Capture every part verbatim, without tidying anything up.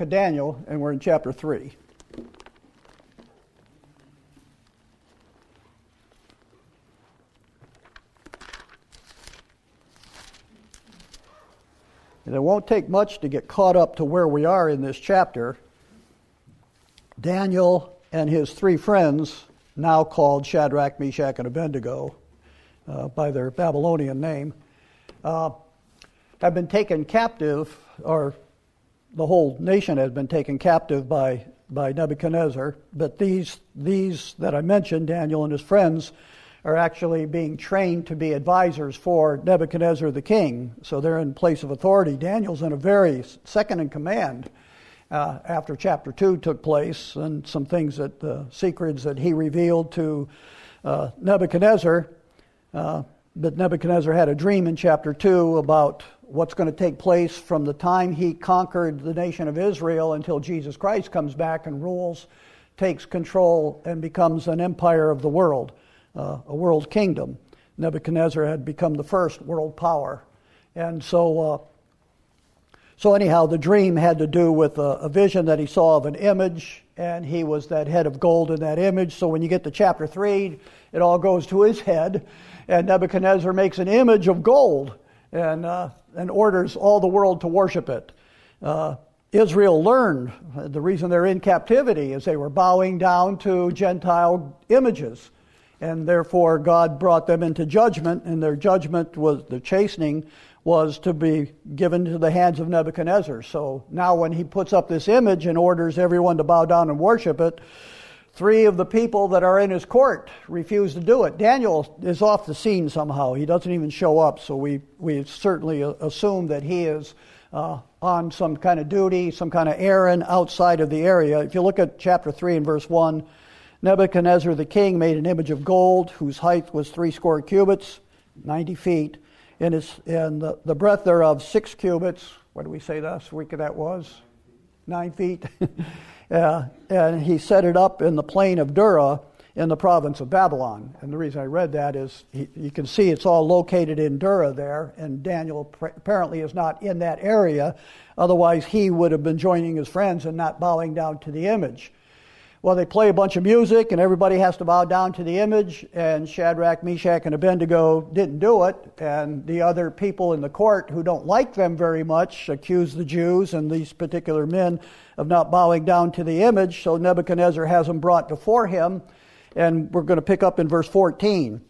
book of Daniel, and we're in chapter three. And it won't take much to get caught up to where we are in this chapter. Daniel and his three friends, now called Shadrach, Meshach, and Abednego uh, by their Babylonian name, uh, have been taken captive, or the whole nation has been taken captive by, by Nebuchadnezzar. But these, these that I mentioned, Daniel and his friends, are actually being trained to be advisors for Nebuchadnezzar the king. So they're in place of authority. Daniel's in a very second in command uh, after chapter two took place, and some things that the uh, secrets that he revealed to uh, Nebuchadnezzar. Uh, but Nebuchadnezzar had a dream in chapter two about what's going to take place from the time he conquered the nation of Israel until Jesus Christ comes back and rules, takes control, and becomes an empire of the world. Uh, a world kingdom. Nebuchadnezzar had become the first world power. And so, uh, so anyhow, the dream had to do with a, a vision that he saw of an image, and he was that head of gold in that image. So when you get to chapter three, it all goes to his head, and Nebuchadnezzar makes an image of gold and, uh, and orders all the world to worship it. Uh, Israel learned the reason they're in captivity is they were bowing down to Gentile images. And therefore, God brought them into judgment, and their judgment was, the chastening was to be given to the hands of Nebuchadnezzar. So now when he puts up this image and orders everyone to bow down and worship it, three of the people that are in his court refuse to do it. Daniel is off the scene somehow. He doesn't even show up, so we, we certainly assume that he is uh, on some kind of duty, some kind of errand outside of the area. If you look at chapter three and verse one, Nebuchadnezzar the king made an image of gold whose height was three score cubits, ninety feet, and, his, and the, the breadth thereof six cubits. What did we say last week that was? Nine feet. uh, and he set it up in the plain of Dura in the province of Babylon. And the reason I read that is he, you can see it's all located in Dura there, and Daniel pr- apparently is not in that area. Otherwise, he would have been joining his friends and not bowing down to the image. Well, they play a bunch of music, and everybody has to bow down to the image, and Shadrach, Meshach, and Abednego didn't do it, and the other people in the court who don't like them very much accuse the Jews and these particular men of not bowing down to the image, so Nebuchadnezzar has them brought before him, and we're going to pick up in verse fourteen,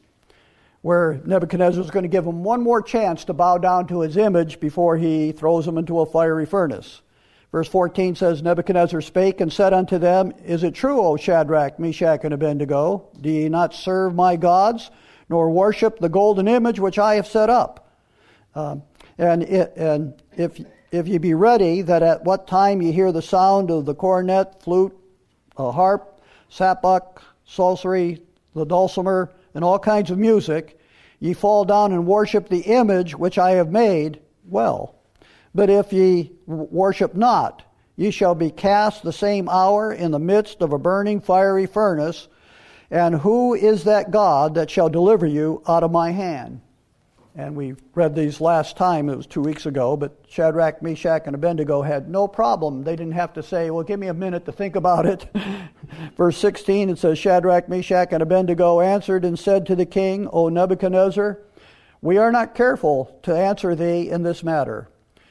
where Nebuchadnezzar is going to give them one more chance to bow down to his image before he throws them into a fiery furnace. Verse fourteen says, Nebuchadnezzar spake and said unto them, Is it true, O Shadrach, Meshach, and Abednego? Do ye not serve my gods, nor worship the golden image which I have set up? Um, and it, and if if ye be ready, that at what time ye hear the sound of the cornet, flute, a harp, sapach, psaltery, the dulcimer, and all kinds of music, ye fall down and worship the image which I have made, well. But if ye worship not, ye shall be cast the same hour in the midst of a burning fiery furnace. And who is that God that shall deliver you out of my hand? And we read these last time, it was two weeks ago, but Shadrach, Meshach, and Abednego had no problem. They didn't have to say, well, give me a minute to think about it. Verse sixteen, it says, Shadrach, Meshach, and Abednego answered and said to the king, O Nebuchadnezzar, we are not careful to answer thee in this matter.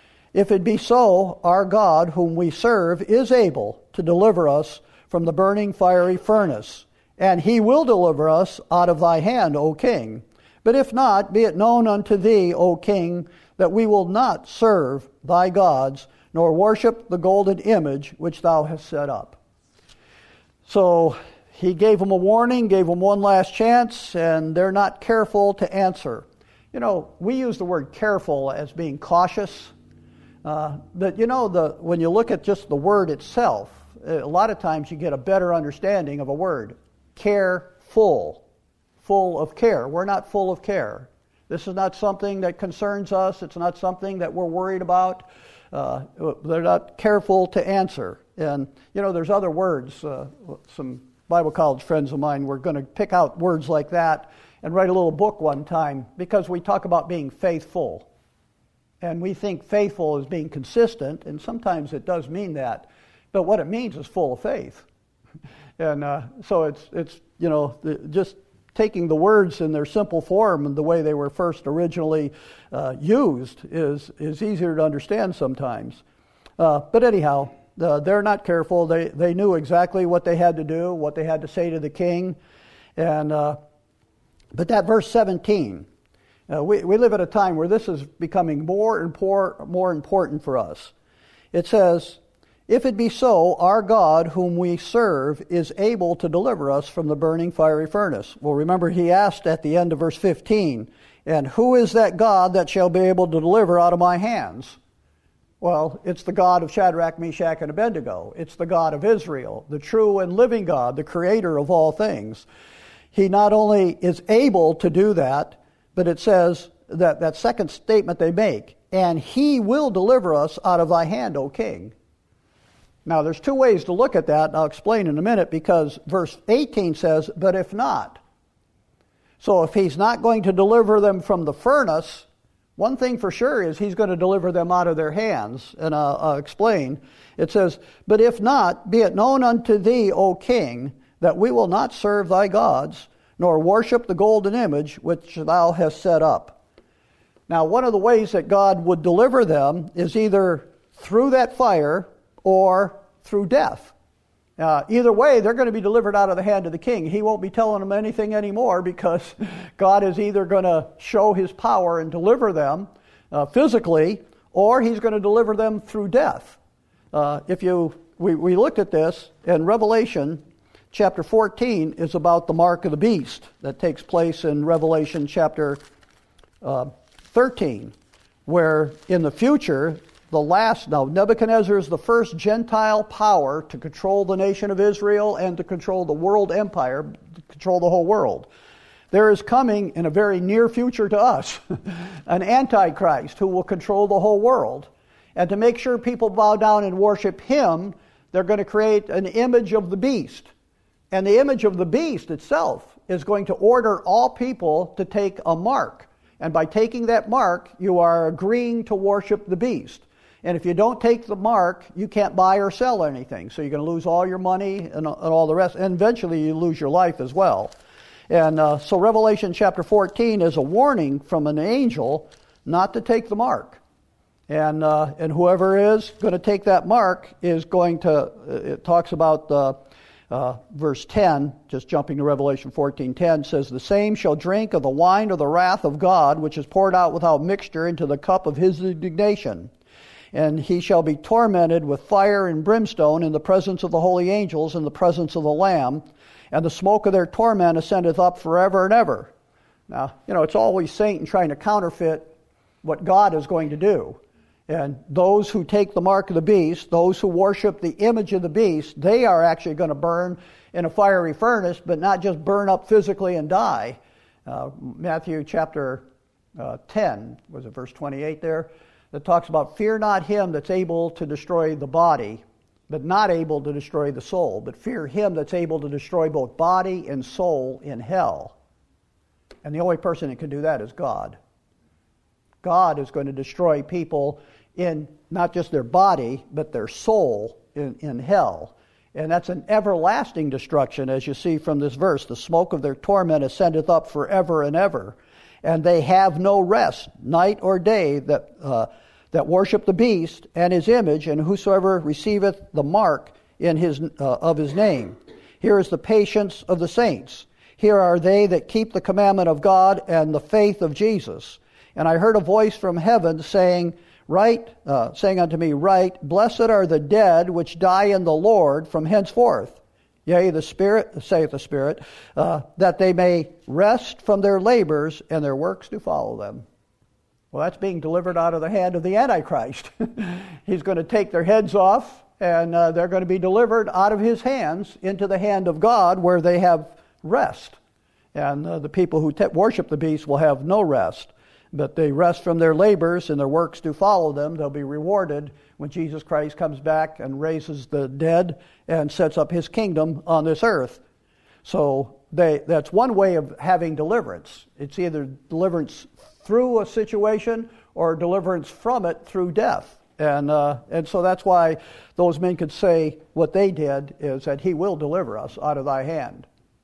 If it be so, our God, whom we serve, is able to deliver us from the burning fiery furnace, and he will deliver us out of thy hand, O king. But if not, be it known unto thee, O king, that we will not serve thy gods, nor worship the golden image which thou hast set up. So he gave them a warning, gave them one last chance, and they're not careful to answer. You know, we use the word careful as being cautious. Uh, but you know, the when you look at just the word itself, a lot of times you get a better understanding of a word. Careful, full of care. We're not full of care. This is not something that concerns us. It's not something that we're worried about. Uh, they're not careful to answer. And you know, there's other words. Uh, some Bible college friends of mine were going to pick out words like that and write a little book one time because we talk about being faithful. And we think faithful is being consistent, and sometimes it does mean that. But what it means is full of faith. And uh, so it's, it's you know, the, just taking the words in their simple form and the way they were first originally uh, used is, is easier to understand sometimes. Uh, but anyhow, uh, they're not careful. They, they knew exactly what they had to do, what they had to say to the king. And uh, but that verse seventeen, uh, we, we live at a time where this is becoming more and more, more important for us. It says, "If it be so, our God whom we serve is able to deliver us from the burning fiery furnace." Well, remember he asked at the end of verse fifteen, "And who is that God that shall be able to deliver out of my hands?" Well, it's the God of Shadrach, Meshach, and Abednego. It's the God of Israel, the true and living God, the creator of all things. He not only is able to do that, but it says that that second statement they make, "And he will deliver us out of thy hand, O king." Now, there's two ways to look at that, and I'll explain in a minute, because verse eighteen says, "But if not." So if he's not going to deliver them from the furnace, one thing for sure is he's going to deliver them out of their hands, and I'll, I'll explain. It says, "But if not, be it known unto thee, O king, that we will not serve thy gods, nor worship the golden image which thou hast set up." Now, one of the ways that God would deliver them is either through that fire or through death. Uh, either way, they're going to be delivered out of the hand of the king. He won't be telling them anything anymore, because God is either going to show his power and deliver them uh, physically, or he's going to deliver them through death. Uh, if you, we, we looked at this in Revelation chapter fourteen is about the mark of the beast that takes place in Revelation chapter uh, thirteen, where in the future, the last, now Nebuchadnezzar is the first Gentile power to control the nation of Israel and to control the world empire, to control the whole world. There is coming in a very near future to us an Antichrist who will control the whole world. And to make sure people bow down and worship him, they're going to create an image of the beast. And the image of the beast itself is going to order all people to take a mark. And by taking that mark, you are agreeing to worship the beast. And if you don't take the mark, you can't buy or sell anything. So you're going to lose all your money and, and all the rest. And eventually you lose your life as well. And uh, so Revelation chapter fourteen is a warning from an angel not to take the mark. And uh, and whoever is going to take that mark is going to, it talks about the uh, verse ten, just jumping to Revelation fourteen ten, says, "The same shall drink of the wine of the wrath of God, which is poured out without mixture into the cup of his indignation. And he shall be tormented with fire and brimstone in the presence of the holy angels, in the presence of the Lamb. And the smoke of their torment ascendeth up forever and ever." Now, you know, it's always Satan trying to counterfeit what God is going to do. And those who take the mark of the beast, those who worship the image of the beast, they are actually going to burn in a fiery furnace, but not just burn up physically and die. Uh, Matthew chapter uh, ten, was it verse twenty-eight there? That talks about, "Fear not him that's able to destroy the body, but not able to destroy the soul. But fear him that's able to destroy both body and soul in hell." And the only person that can do that is God. God is going to destroy people in not just their body, but their soul in, in hell. And that's an everlasting destruction, as you see from this verse. "The smoke of their torment ascendeth up forever and ever. And they have no rest, night or day, that uh, that worship the beast and his image, and whosoever receiveth the mark in his uh, of his name. Here is the patience of the saints. Here are they that keep the commandment of God and the faith of Jesus. And I heard a voice from heaven saying, Write, uh, saying unto me, Write, blessed are the dead which die in the Lord from henceforth. Yea, the Spirit, saith the Spirit, uh, that they may rest from their labors, and their works do follow them. Well, that's being delivered out of the hand of the Antichrist. He's going to take their heads off, and uh, they're going to be delivered out of his hands into the hand of God, where they have rest. And uh, the people who te- worship the beast will have no rest. But they rest from their labors, and their works do follow them. They'll be rewarded when Jesus Christ comes back and raises the dead and sets up his kingdom on this earth. So they, that's one way of having deliverance. It's either deliverance through a situation or deliverance from it through death. And uh, and so that's why those men could say what they did is that he will deliver us out of thy hand.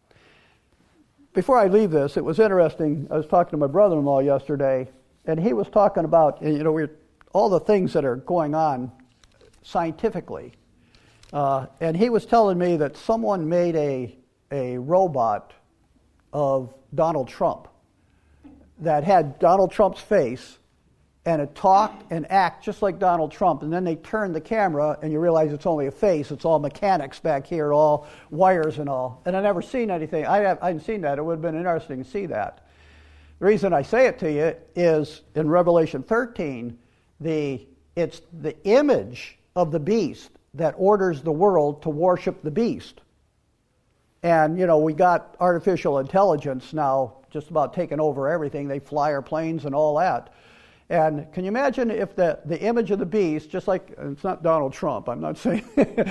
Before I leave this, it was interesting. I was talking to my brother-in-law yesterday, and he was talking about, you know, we're, all the things that are going on scientifically. Uh, and he was telling me that someone made a a robot of Donald Trump that had Donald Trump's face, and it talked and acted just like Donald Trump. And then they turned the camera, and you realize it's only a face. It's all mechanics back here, all wires and all. And I've never seen anything. I, have, I hadn't seen that. It would have been interesting to see that. The reason I say it to you is in Revelation thirteen, the it's the image of the beast that orders the world to worship the beast. And, you know, we got artificial intelligence now just about taking over everything. They fly our planes and all that. And can you imagine if the, the image of the beast, just like, it's not Donald Trump, I'm not saying,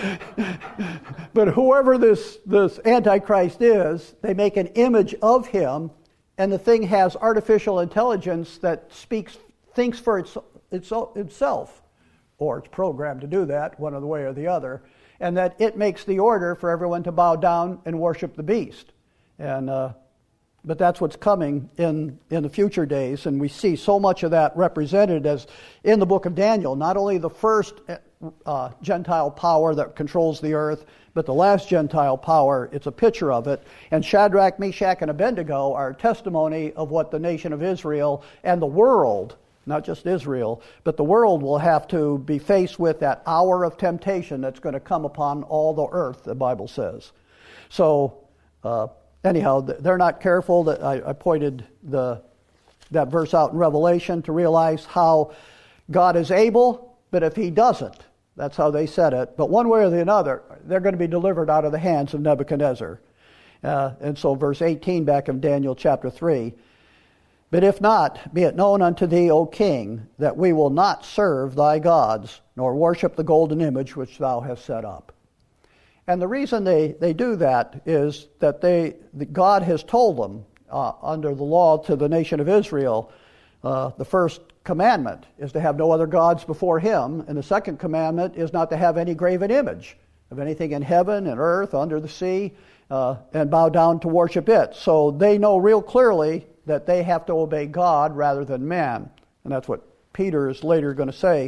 but whoever this, this Antichrist is, they make an image of him, and the thing has artificial intelligence that speaks, thinks for its, its, itself, or it's programmed to do that, one of the way or the other, and that it makes the order for everyone to bow down and worship the beast. And uh, but that's what's coming in, in the future days, and we see so much of that represented as in the book of Daniel, not only the first uh, Gentile power that controls the earth, but the last Gentile power. It's a picture of it. And Shadrach, Meshach, and Abednego are a testimony of what the nation of Israel and the world, not just Israel, but the world will have to be faced with that hour of temptation that's going to come upon all the earth, the Bible says. So, uh, anyhow, they're not careful. That I, I pointed the that verse out in Revelation to realize how God is able, but if he doesn't, that's how they said it. But one way or the other, they're going to be delivered out of the hands of Nebuchadnezzar. Uh, and so verse eighteen back in Daniel chapter three, but if not, be it known unto thee, O king, that we will not serve thy gods, nor worship the golden image which thou hast set up. And the reason they, they do that is that they that God has told them uh, under the law to the nation of Israel, uh, the first commandment is to have no other gods before him, and the second commandment is not to have any graven image of anything in heaven and earth, under the sea, uh, and bow down to worship it. So they know real clearly that they have to obey God rather than man. And that's what Peter is later going to say.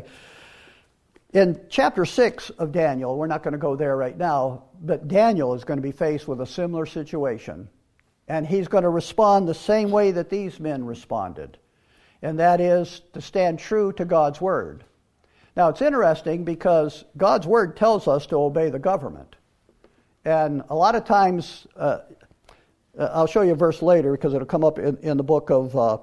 In chapter six of Daniel, we're not going to go there right now, but Daniel is going to be faced with a similar situation. And he's going to respond the same way that these men responded. And that is to stand true to God's word. Now it's interesting because God's word tells us to obey the government. And a lot of times, uh, I'll show you a verse later because it'll come up in, in the book of uh,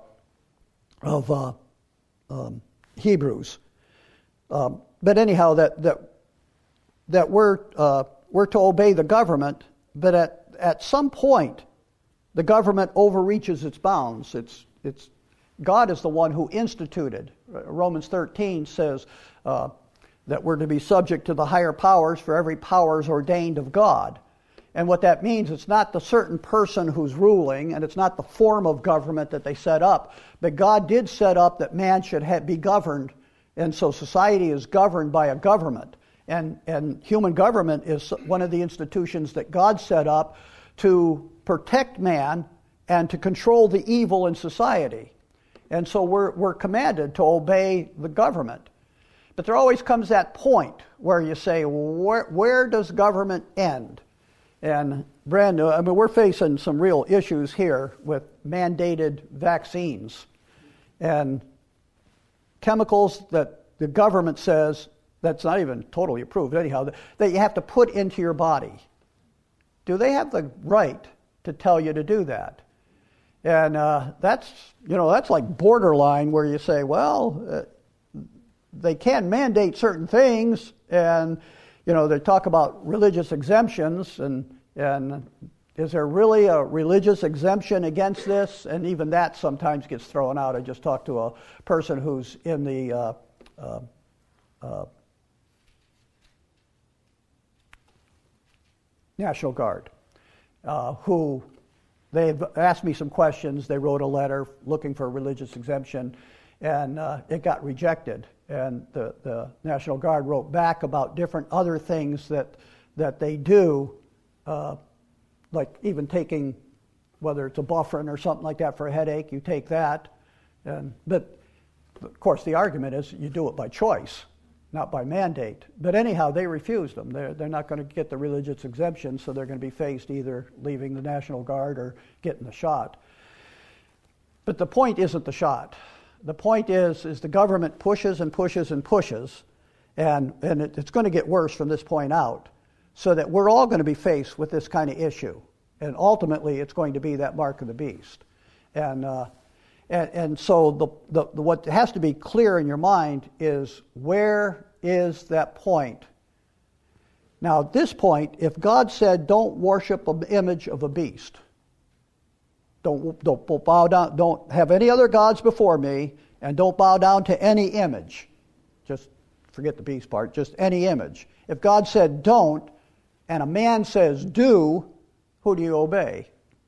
of uh, um, Hebrews. Um, but anyhow, that that that we're uh, we're to obey the government, but at at some point, the government overreaches its bounds. It's it's God is the one who instituted. Romans thirteen says uh, that we're to be subject to the higher powers, for every power is ordained of God. And what that means, it's not the certain person who's ruling, and it's not the form of government that they set up, but God did set up that man should have, be governed, and so society is governed by a government. And, and human government is one of the institutions that God set up to protect man and to control the evil in society. And so we're, we're commanded to obey the government. But there always comes that point where you say, where, where does government end? And brand new, I mean, we're facing some real issues here with mandated vaccines and chemicals that the government says that's not even totally approved anyhow, that you have to put into your body. Do they have the right to tell you to do that? And uh, that's, you know, that's like borderline where you say, well, uh, they can mandate certain things, and you know, they talk about religious exemptions, and and is there really a religious exemption against this? And even that sometimes gets thrown out. I just talked to a person who's in the uh, uh, uh, National Guard, uh, who they've asked me some questions. They wrote a letter looking for a religious exemption, and uh, it got rejected. And the, the National Guard wrote back about different other things that that they do, uh, like even taking, whether it's a Bufferin or something like that for a headache, you take that. And but of course the argument is you do it by choice, not by mandate. But anyhow, they refused them. They're, they're not going to get the religious exemption, so they're going to be faced either leaving the National Guard or getting the shot. But the point isn't the shot. The point is, is the government pushes and pushes and pushes, and, and it, it's going to get worse from this point out, so that we're all going to be faced with this kind of issue. And ultimately, it's going to be that mark of the beast. And uh, and, and so the, the, the what has to be clear in your mind is, where is that point? Now, at this point, if God said, don't worship an image of a beast, Don't, don't bow down, don't have any other gods before me, and don't bow down to any image. Just forget the beast part, just any image. If God said don't, and a man says do, who do you obey?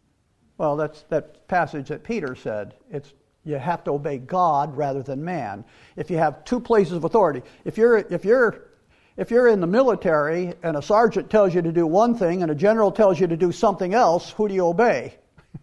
Well, that's that passage that Peter said. It's you have to obey God rather than man. If you have two places of authority, if you're if you're if you're in the military and a sergeant tells you to do one thing and a general tells you to do something else, who do you obey?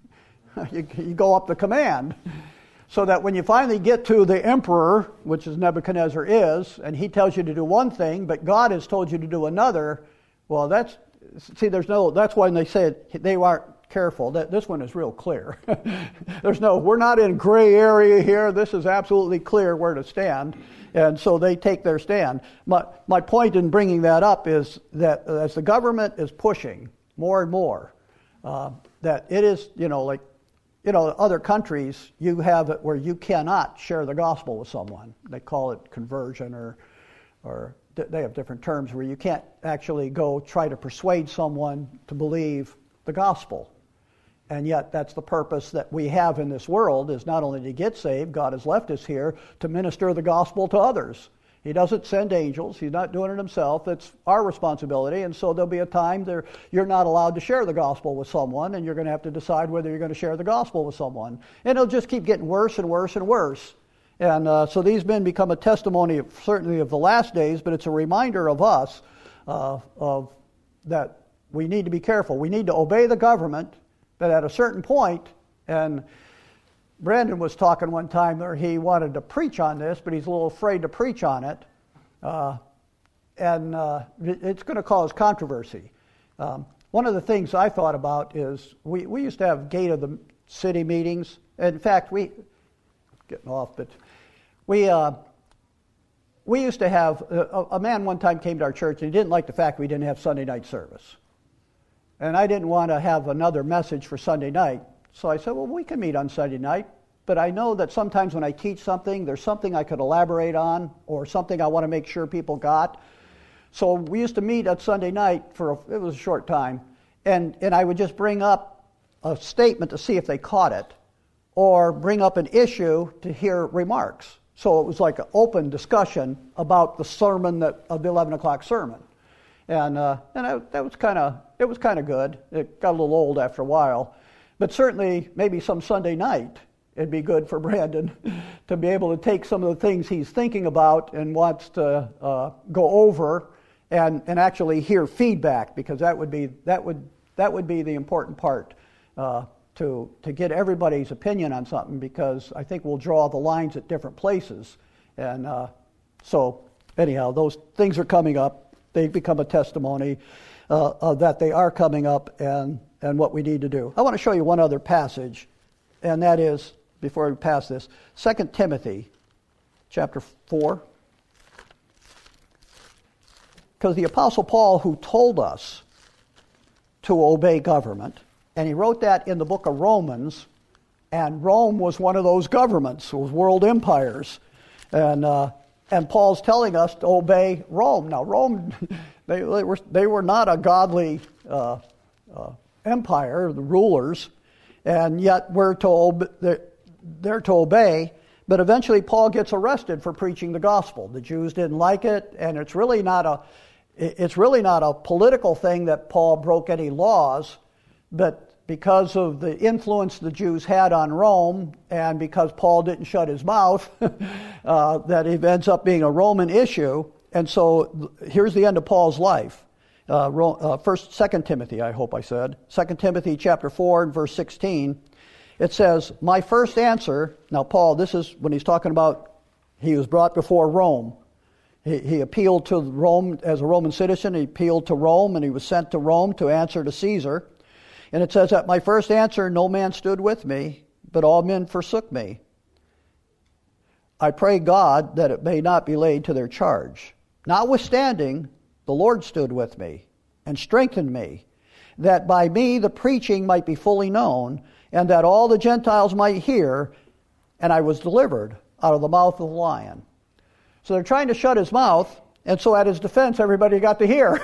You, you go up the command, so that when you finally get to the emperor, which is Nebuchadnezzar is, and he tells you to do one thing, but God has told you to do another, well, that's, see, there's no, that's why they said they aren't careful. That this one is real clear. There's no, we're not in gray area here. This is absolutely clear where to stand. And so they take their stand. My, my point in bringing that up is that as the government is pushing more and more, uh, that it is, you know, like, you know, other countries, you have it where you cannot share the gospel with someone. They call it conversion, or or they have different terms where you can't actually go try to persuade someone to believe the gospel. And yet that's the purpose that we have in this world, is not only to get saved, God has left us here to minister the gospel to others. He doesn't send angels. He's not doing it himself. It's our responsibility. And so there'll be a time there you're not allowed to share the gospel with someone, and you're going to have to decide whether you're going to share the gospel with someone. And it'll just keep getting worse and worse and worse. And uh, so these men become a testimony, of, certainly of the last days, but it's a reminder of us uh, of that we need to be careful. We need to obey the government, but at a certain point, and Brandon was talking one time where he wanted to preach on this, but he's a little afraid to preach on it. Uh, and uh, it's going to cause controversy. Um, one of the things I thought about is we, we used to have gate of the city meetings. In fact, we, getting off, but we uh, we used to have, a, a man one time came to our church and he didn't like the fact we didn't have Sunday night service. And I didn't want to have another message for Sunday night. So I said, well, we can meet on Sunday night, but I know that sometimes when I teach something, there's something I could elaborate on or something I want to make sure people got. So we used to meet at Sunday night for, a, it was a short time, and, and I would just bring up a statement to see if they caught it, or bring up an issue to hear remarks. So it was like an open discussion about the sermon, that of the eleven o'clock sermon. And uh, and I, that was kind of, it was kind of good. It got a little old after a while. But certainly, maybe some Sunday night, it'd be good for Brandon to be able to take some of the things he's thinking about and wants to uh, go over and, and actually hear feedback, because that would be that would that would be the important part, uh, to to get everybody's opinion on something, because I think we'll draw the lines at different places. And uh, so, anyhow, those things are coming up. They become a testimony uh, of that they are coming up, and. and what we need to do. I want to show you one other passage, and that is, before we pass this, Second Timothy chapter four. Because the Apostle Paul, who told us to obey government, and he wrote that in the book of Romans, and Rome was one of those governments, those world empires. And uh, and Paul's telling us to obey Rome. Now, Rome, they, they were they were not a godly uh, uh, empire, the rulers, and yet we're told that they're to obey. But eventually Paul gets arrested for preaching the gospel. The Jews didn't like it, and it's really not a it's really not a political thing that Paul broke any laws, but because of the influence the Jews had on Rome, and because Paul didn't shut his mouth, uh, that it ends up being a Roman issue. And so here's the end of Paul's life. Uh, uh, first, Second Timothy, I hope I said. Second Timothy chapter four and verse sixteen. It says, my first answer, now Paul, this is when he's talking about he was brought before Rome. He, he appealed to Rome as a Roman citizen. He appealed to Rome, and he was sent to Rome to answer to Caesar. And it says, at my first answer, no man stood with me, but all men forsook me. I pray God that it may not be laid to their charge. Notwithstanding, the Lord stood with me and strengthened me, that by me the preaching might be fully known, and that all the Gentiles might hear, and I was delivered out of the mouth of the lion. So they're trying to shut his mouth, and so at his defense, everybody got to hear.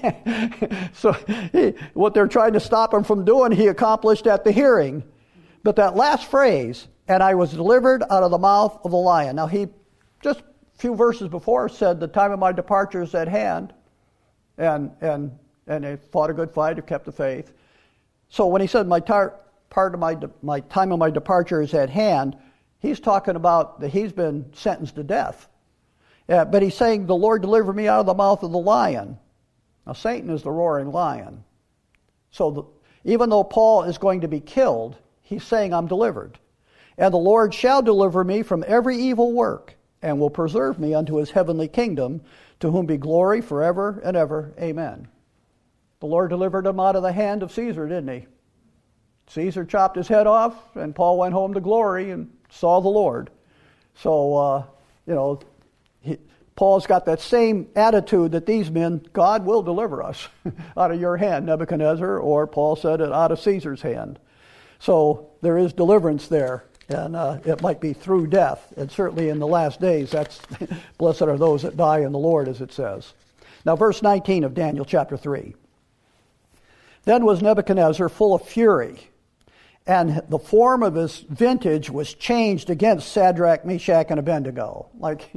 So he, what they're trying to stop him from doing, he accomplished at the hearing. But that last phrase, and I was delivered out of the mouth of the lion. Now he, just a few verses before, said the time of my departure is at hand, and and and they fought a good fight, have kept the faith. So when he said my tar- part of my de- my time of my departure is at hand, he's talking about that he's been sentenced to death. Yeah, but he's saying, the Lord delivered me out of the mouth of the lion. Now, Satan is the roaring lion. So the, even though Paul is going to be killed, he's saying, I'm delivered. And the Lord shall deliver me from every evil work, and will preserve me unto his heavenly kingdom, to whom be glory forever and ever. Amen. The Lord delivered him out of the hand of Caesar, didn't he? Caesar chopped his head off, and Paul went home to glory and saw the Lord. So, uh, you know, He, Paul's got that same attitude that these men, God will deliver us out of your hand, Nebuchadnezzar, or Paul said it, out of Caesar's hand. So there is deliverance there, and uh, it might be through death. And certainly in the last days, that's blessed are those that die in the Lord, as it says. Now verse nineteen of Daniel chapter three. Then was Nebuchadnezzar full of fury, and the form of his vintage was changed against Shadrach, Meshach, and Abednego. Like,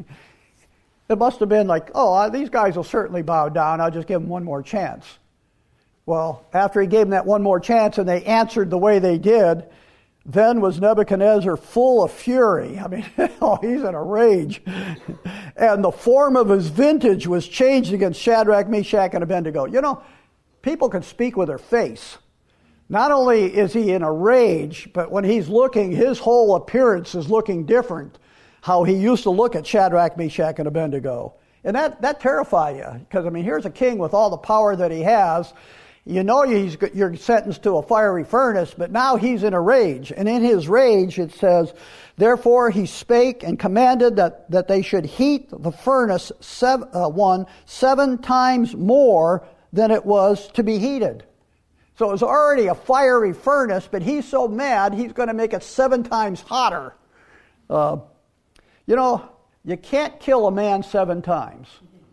it must have been like, oh, these guys will certainly bow down. I'll just give them one more chance. Well, after he gave them that one more chance and they answered the way they did, then was Nebuchadnezzar full of fury. I mean, oh, he's in a rage. And the form of his vintage was changed against Shadrach, Meshach, and Abednego. You know, people can speak with their face. Not only is he in a rage, but when he's looking, his whole appearance is looking different. How he used to look at Shadrach, Meshach, and Abednego. And that, that terrifies you. Because, I mean, here's a king with all the power that he has. You know he's, you're sentenced to a fiery furnace, but now he's in a rage. And in his rage, it says, therefore he spake and commanded that, that they should heat the furnace seven, uh, one seven times more than it was to be heated. So it was already a fiery furnace, but he's so mad, he's going to make it seven times hotter. Uh, You know, you can't kill a man seven times.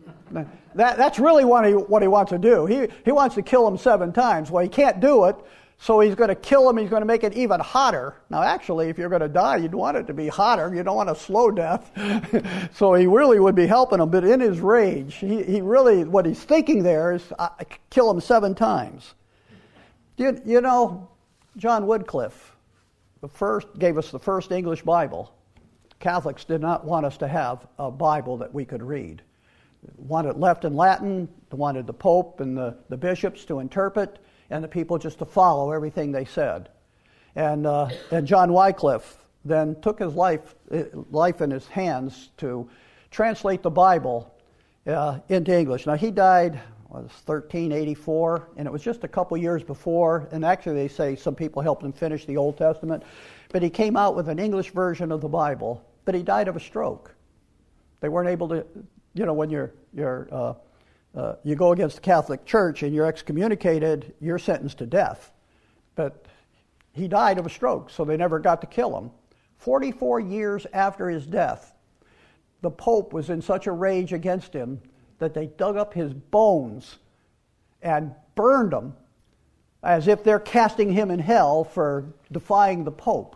That, that's really what he, what he wants to do. He, he wants to kill him seven times. Well, he can't do it, so he's going to kill him. He's going to make it even hotter. Now, actually, if you're going to die, you'd want it to be hotter. You don't want a slow death. So he really would be helping him. But in his rage, he, he really, what he's thinking there is, uh, kill him seven times. You, you know, John Wycliffe the first, gave us the first English Bible. Catholics did not want us to have a Bible that we could read. They wanted it left in Latin. They wanted the Pope and the, the bishops to interpret, and the people just to follow everything they said. And uh, and John Wycliffe then took his life life in his hands to translate the Bible uh, into English. Now he died, well, it was thirteen eighty-four, and it was just a couple years before. And actually, they say some people helped him finish the Old Testament. But he came out with an English version of the Bible. But he died of a stroke. They weren't able to, you know, when you're you're uh, uh, you go against the Catholic Church and you're excommunicated, you're sentenced to death. But he died of a stroke, so they never got to kill him. Forty-four years after his death, the Pope was in such a rage against him that they dug up his bones and burned them, as if they're casting him in hell for defying the Pope.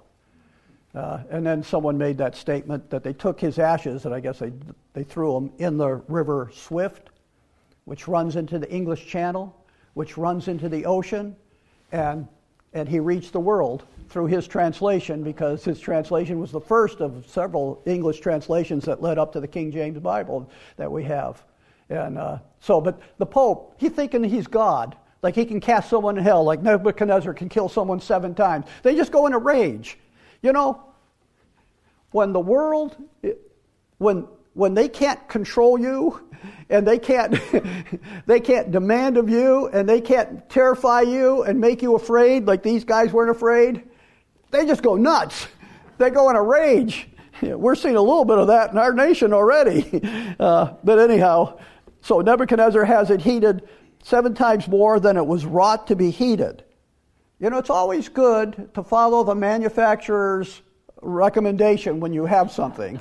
Uh, and then someone made that statement that they took his ashes, and I guess they they threw them in the river Swift, which runs into the English Channel, which runs into the ocean, and and he reached the world through his translation, because his translation was the first of several English translations that led up to the King James Bible that we have. And uh, so, but the Pope, he's thinking he's God, like he can cast someone in hell, like Nebuchadnezzar can kill someone seven times. They just go in a rage. You know, when the world, when when they can't control you, and they can't they can't demand of you, and they can't terrify you and make you afraid like these guys weren't afraid, they just go nuts. They go in a rage. We're seeing a little bit of that in our nation already. Uh, but anyhow, so Nebuchadnezzar has it heated seven times more than it was wrought to be heated. You know, it's always good to follow the manufacturer's recommendation when you have something.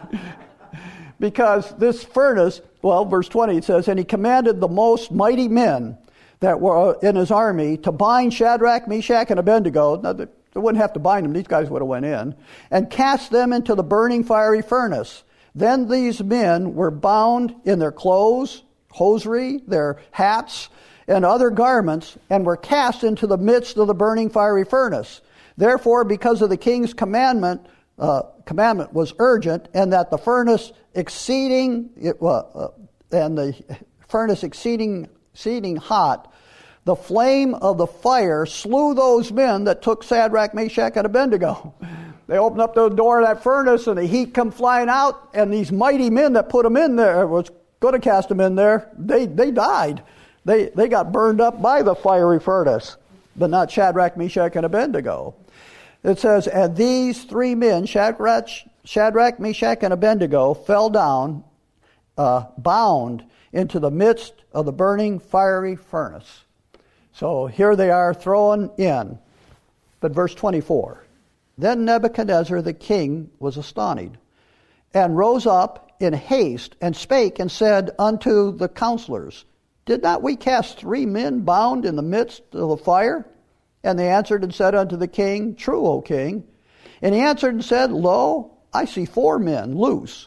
Because this furnace, well, verse twenty, it says, and he commanded the most mighty men that were in his army to bind Shadrach, Meshach, and Abednego. Now, they wouldn't have to bind them. These guys would have went in. And cast them into the burning fiery furnace. Then these men were bound in their clothes, hosiery, their hats, and other garments, and were cast into the midst of the burning fiery furnace. Therefore, because of the king's commandment, uh, commandment was urgent, and that the furnace exceeding, it, uh, and the furnace exceeding, exceeding hot, the flame of the fire slew those men that took Shadrach, Meshach, and Abednego. They opened up the door of that furnace, and the heat come flying out, and these mighty men that put them in there, was going to cast them in there, they they died. They they got burned up by the fiery furnace, but not Shadrach, Meshach, and Abednego. It says, and these three men, Shadrach, Shadrach Meshach, and Abednego, fell down, uh, bound into the midst of the burning fiery furnace. So here they are thrown in. But verse twenty-four, then Nebuchadnezzar the king was astonished, and rose up in haste, and spake and said unto the counselors, did not we cast three men bound in the midst of the fire? And they answered and said unto the king, true, O king. And he answered and said, lo, I see four men loose,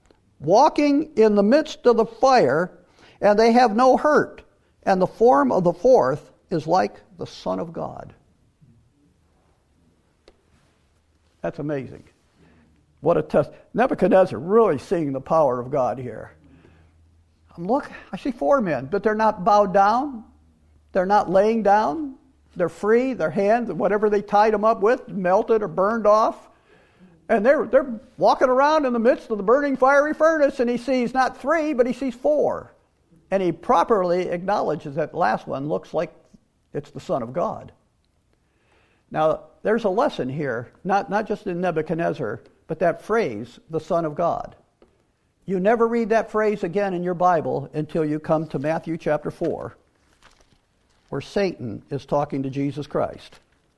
walking in the midst of the fire, and they have no hurt. And the form of the fourth is like the Son of God. That's amazing. What a test. Nebuchadnezzar really seeing the power of God here. Look, I see four men, but they're not bowed down. They're not laying down. They're free. Their hands, whatever they tied them up with, melted or burned off. And they're they're walking around in the midst of the burning fiery furnace, and he sees not three, but he sees four. And he properly acknowledges that last one looks like it's the Son of God. Now, there's a lesson here, not, not just in Nebuchadnezzar, but that phrase, the Son of God. You never read that phrase again in your Bible until you come to Matthew chapter four, where Satan is talking to Jesus Christ.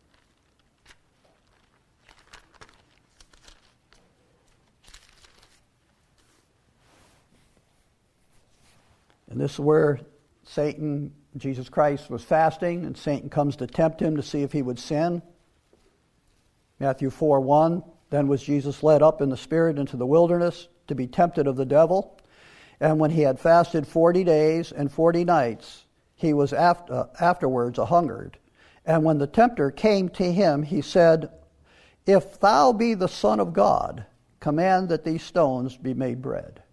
And this is where Satan, Jesus Christ was fasting, and Satan comes to tempt him to see if he would sin. Matthew four one, then was Jesus led up in the Spirit into the wilderness to be tempted of the devil. And when he had fasted forty days and forty nights, he was after, uh, afterwards a hungered. And when the tempter came to him, he said, if thou be the Son of God, command that these stones be made bread.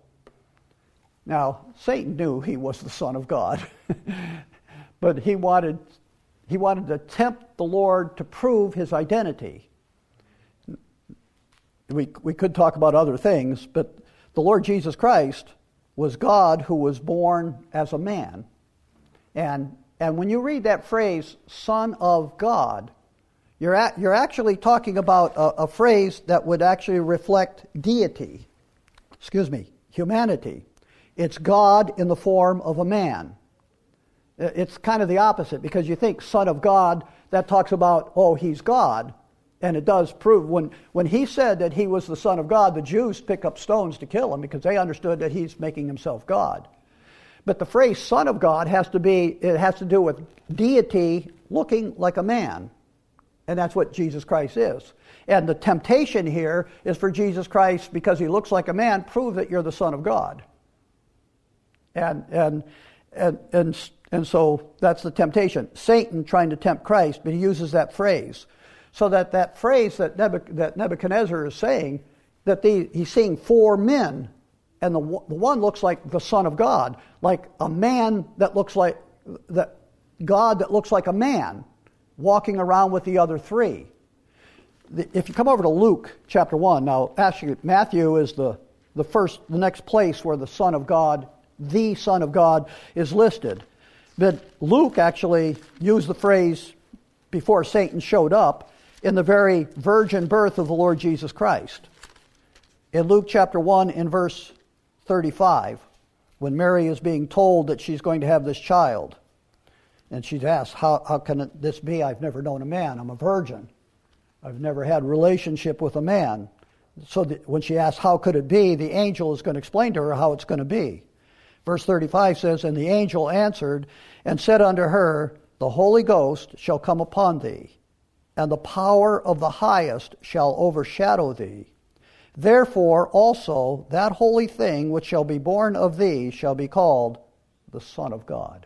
Now, Satan knew he was the Son of God, but he wanted, he wanted to tempt the Lord to prove his identity. We, we could talk about other things, but the Lord Jesus Christ was God who was born as a man. And, and when you read that phrase, Son of God, you're, at, you're actually talking about a, a phrase that would actually reflect deity. Excuse me, humanity. It's God in the form of a man. It's kind of the opposite, because you think Son of God, that talks about, oh, he's God. And it does prove, when, when he said that he was the Son of God, the Jews picked up stones to kill him because they understood that he's making himself God. But the phrase Son of God has to be, it has to do with deity looking like a man. And that's what Jesus Christ is. And the temptation here is for Jesus Christ, because he looks like a man, prove that you're the Son of God. And and and and And so that's the temptation. Satan trying to tempt Christ, but he uses that phrase. So that that phrase that, Nebuch- that Nebuchadnezzar is saying, that the, he's seeing four men, and the, the one looks like the Son of God, like a man that looks like, that God that looks like a man, walking around with the other three. The, if you come over to Luke chapter one, now actually Matthew is the, the first, the next place where the Son of God, the Son of God, is listed. But Luke actually used the phrase before Satan showed up in the very virgin birth of the Lord Jesus Christ. In Luke chapter one, in verse thirty-five, when Mary is being told that she's going to have this child, and she's asked, how, how can it, this be? I've never known a man. I'm a virgin. I've never had a relationship with a man. So that when she asks, how could it be? The angel is going to explain to her how it's going to be. Verse thirty-five says, and the angel answered and said unto her, the Holy Ghost shall come upon thee, and the power of the highest shall overshadow thee. Therefore also that holy thing which shall be born of thee shall be called the Son of God.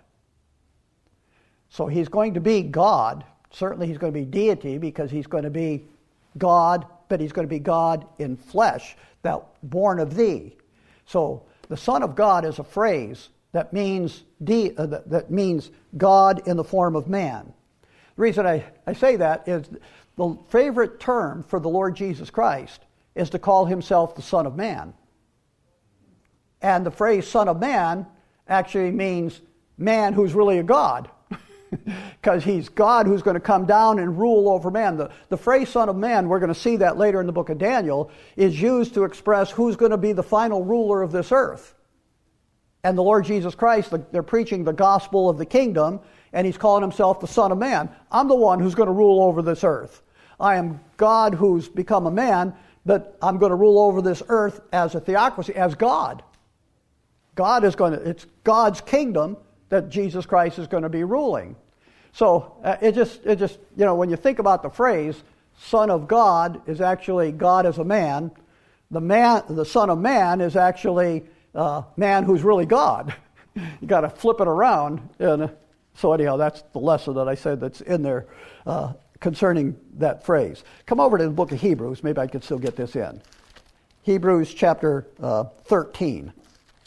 So he's going to be God. Certainly he's going to be deity, because he's going to be God, but he's going to be God in flesh, that born of thee. So the Son of God is a phrase that means de- uh, that, that means God in the form of man. The reason I, I say that is the favorite term for the Lord Jesus Christ is to call himself the Son of Man. And the phrase Son of Man actually means man who's really a God. Because he's God who's going to come down and rule over man. The, the phrase Son of Man, we're going to see that later in the book of Daniel, is used to express who's going to be the final ruler of this earth. And the Lord Jesus Christ, the, they're preaching the gospel of the kingdom, and he's calling himself the Son of Man. I'm the one who's going to rule over this earth. I am God who's become a man, but I'm going to rule over this earth as a theocracy, as God. God is going to, it's God's kingdom that Jesus Christ is going to be ruling. So uh, it just, it just, you know, when you think about the phrase, Son of God is actually God as a man. The man, the Son of Man is actually uh, man who's really God. You got to flip it around. And uh, so anyhow, that's the lesson that I said that's in there uh, concerning that phrase. Come over to the book of Hebrews. Maybe I could still get this in. Hebrews chapter uh, thirteen.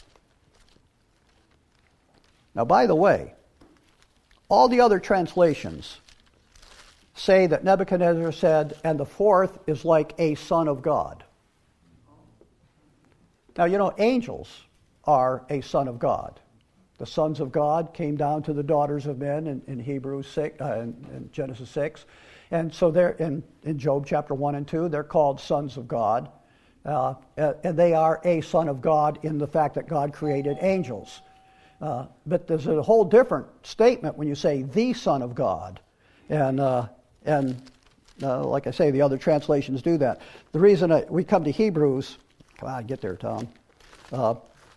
Now, by the way, all the other translations say that Nebuchadnezzar said, and the fourth is like a son of God. Now, you know, angels are a son of God. The sons of God came down to the daughters of men in, in Hebrews six, uh, in, in Genesis six. And so they're in, in Job chapter one and two, they're called sons of God. Uh, and they are a son of God in the fact that God created angels. Uh, but there's a whole different statement when you say the Son of God. And, uh, and uh, like I say, the other translations do that. The reason I, we come to Hebrews, come on, get there, Tom, uh,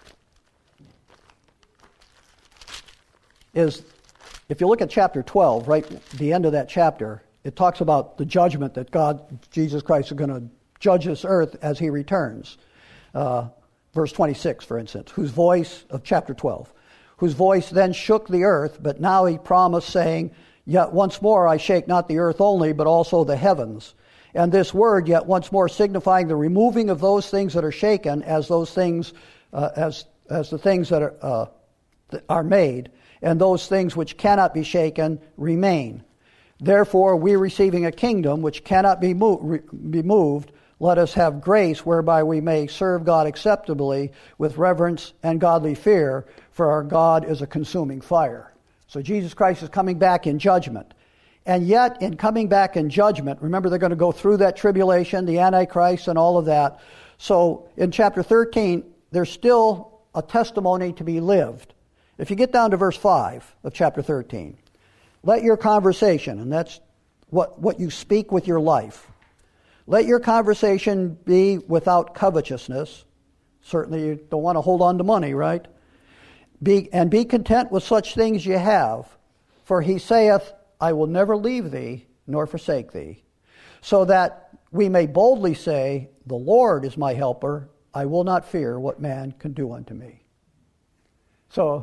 is if you look at chapter twelve, right, the end of that chapter, it talks about the judgment that God, Jesus Christ, is going to judge this earth as he returns. Uh, verse twenty-six, for instance, whose voice, of chapter twelve, whose voice then shook the earth, but now he promised, saying, yet once more I shake not the earth only, but also the heavens. And this word, yet once more, signifying the removing of those things that are shaken, as those things, uh, as as the things that are uh, that are made, and those things which cannot be shaken remain. Therefore, we receiving a kingdom which cannot be moved, re- be moved, let us have grace whereby we may serve God acceptably with reverence and godly fear, for our God is a consuming fire. So Jesus Christ is coming back in judgment. And yet, in coming back in judgment, remember they're going to go through that tribulation, the Antichrist and all of that. So in chapter thirteen, there's still a testimony to be lived. If you get down to verse five of chapter thirteen, let your conversation, and that's what, what you speak with your life, let your conversation be without covetousness. Certainly you don't want to hold on to money, right? Be, and be content with such things you have. For he saith, I will never leave thee, nor forsake thee. So that we may boldly say, the Lord is my helper. I will not fear what man can do unto me. So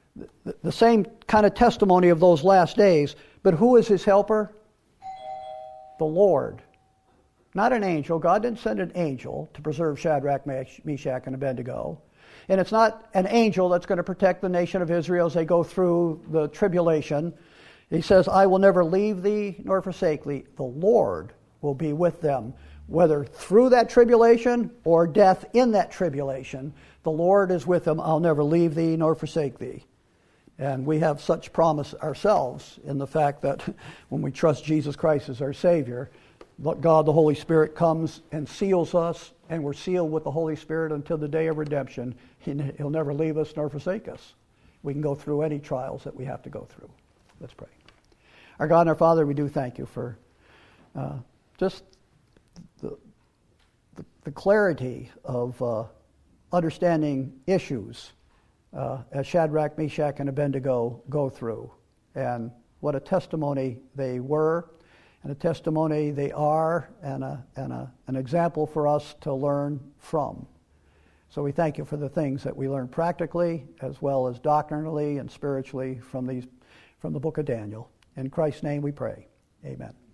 the, the same kind of testimony of those last days. But who is his helper? The Lord. Not an angel. God didn't send an angel to preserve Shadrach, Meshach, and Abednego. And it's not an angel that's going to protect the nation of Israel as they go through the tribulation. He says, I will never leave thee nor forsake thee. The Lord will be with them, whether through that tribulation or death in that tribulation. The Lord is with them. I'll never leave thee nor forsake thee. And we have such promise ourselves in the fact that when we trust Jesus Christ as our Savior, God the Holy Spirit comes and seals us, and we're sealed with the Holy Spirit until the day of redemption. He'll never leave us nor forsake us. We can go through any trials that we have to go through. Let's pray. Our God and our Father, we do thank you for uh, just the, the, the clarity of uh, understanding issues uh, as Shadrach, Meshach, and Abednego go through. And what a testimony they were, and a testimony they are, and, a, and a, an example for us to learn from. So we thank you for the things that we learn practically as well as doctrinally and spiritually from these, from the book of Daniel. In Christ's name we pray. Amen.